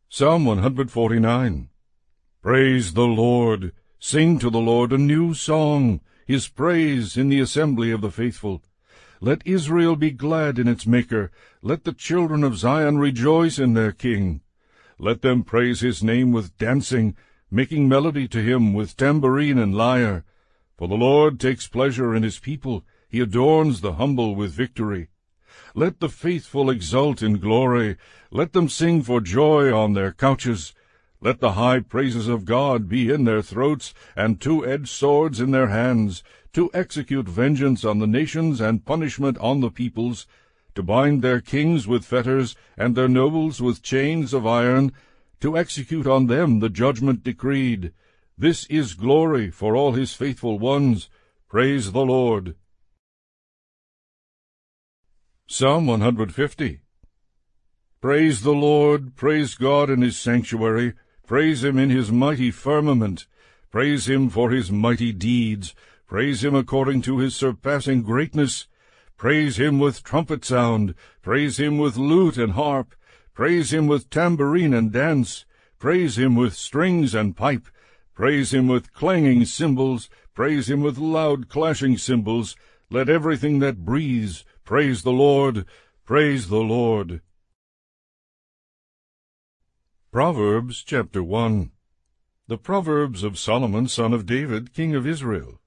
Psalm 149. Praise the Lord. Sing to the Lord a new song, his praise in the assembly of the faithful. Let Israel be glad in its Maker. Let the children of Zion rejoice in their King. Let them praise his name with dancing, making melody to him with tambourine and lyre. For the Lord takes pleasure in his people. He adorns the humble with victory. Let the faithful exult in glory. Let them sing for joy on their couches. Let the high praises of God be in their throats, and two-edged swords in their hands, to execute vengeance on the nations and punishment on the peoples, to bind their kings with fetters, and their nobles with chains of iron, to execute on them the judgment decreed. This is glory for all his faithful ones. Praise the Lord. Psalm 150. Praise the Lord, praise God in his sanctuary, praise him in his mighty firmament, praise him for his mighty deeds, praise him according to his surpassing greatness, praise him with trumpet sound, praise him with lute and harp, praise him with tambourine and dance, praise him with strings and pipe, praise him with clanging cymbals, praise him with loud clashing cymbals. Let everything that breathes praise the Lord. Praise the Lord. Proverbs chapter 1. The Proverbs of Solomon son of David, king of Israel.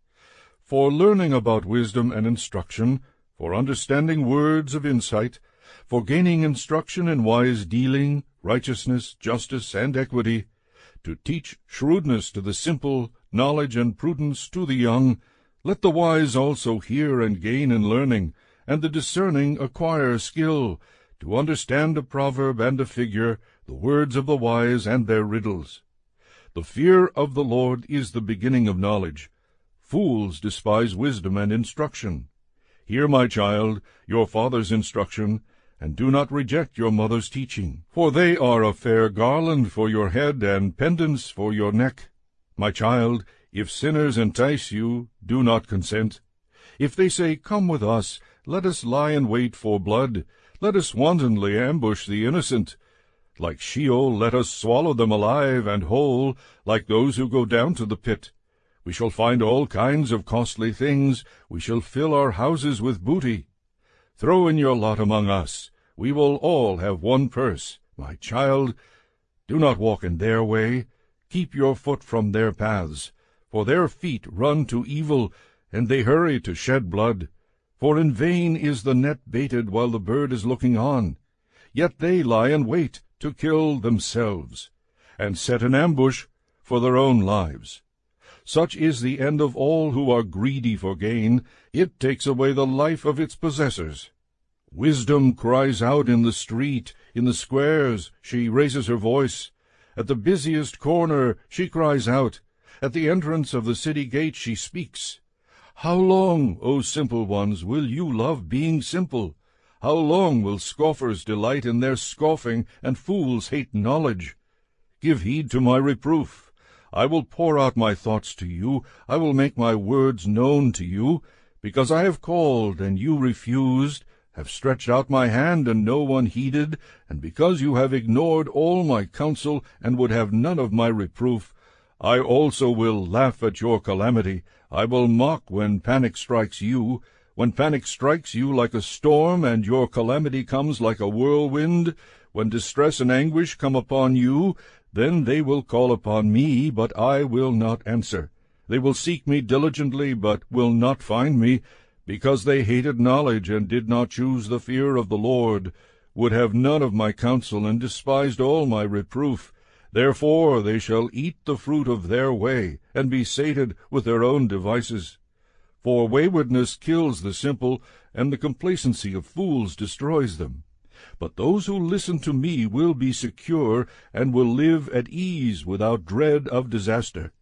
For learning about wisdom and instruction, for understanding words of insight, for gaining instruction in wise dealing, righteousness, justice, and equity, to teach shrewdness to the simple, knowledge and prudence to the young, let the wise also hear and gain in learning, and the discerning acquire skill, to understand a proverb and a figure, the words of the wise and their riddles. The fear of the Lord is the beginning of knowledge. Fools despise wisdom and instruction. Hear, my child, your father's instruction, and do not reject your mother's teaching, for they are a fair garland for your head and pendants for your neck. My child, if sinners entice you, do not consent. If they say, Come with us, let us lie in wait for blood, let us wantonly ambush the innocent. Like Sheol, let us swallow them alive and whole, like those who go down to the pit. We shall find all kinds of costly things, we shall fill our houses with booty. Throw in your lot among us, we will all have one purse. My child, do not walk in their way, keep your foot from their paths. For their feet run to evil, and they hurry to shed blood. For in vain is the net baited while the bird is looking on. Yet they lie in wait to kill themselves, and set an ambush for their own lives. Such is the end of all who are greedy for gain. It takes away the life of its possessors. Wisdom cries out in the street, in the squares she raises her voice. At the busiest corner she cries out. At the entrance of the city gate she speaks. How long, O simple ones, will you love being simple? How long will scoffers delight in their scoffing, and fools hate knowledge? Give heed to my reproof. I will pour out my thoughts to you. I will make my words known to you. Because I have called, and you refused, have stretched out my hand, and no one heeded, and because you have ignored all my counsel, and would have none of my reproof, I also will laugh at your calamity. I will mock when panic strikes you. When panic strikes you like a storm, and your calamity comes like a whirlwind, when distress and anguish come upon you, then they will call upon me, but I will not answer. They will seek me diligently, but will not find me, because they hated knowledge and did not choose the fear of the Lord, would have none of my counsel, and despised all my reproof. Therefore they shall eat the fruit of their way, and be sated with their own devices. For waywardness kills the simple, and the complacency of fools destroys them. But those who listen to me will be secure, and will live at ease without dread of disaster.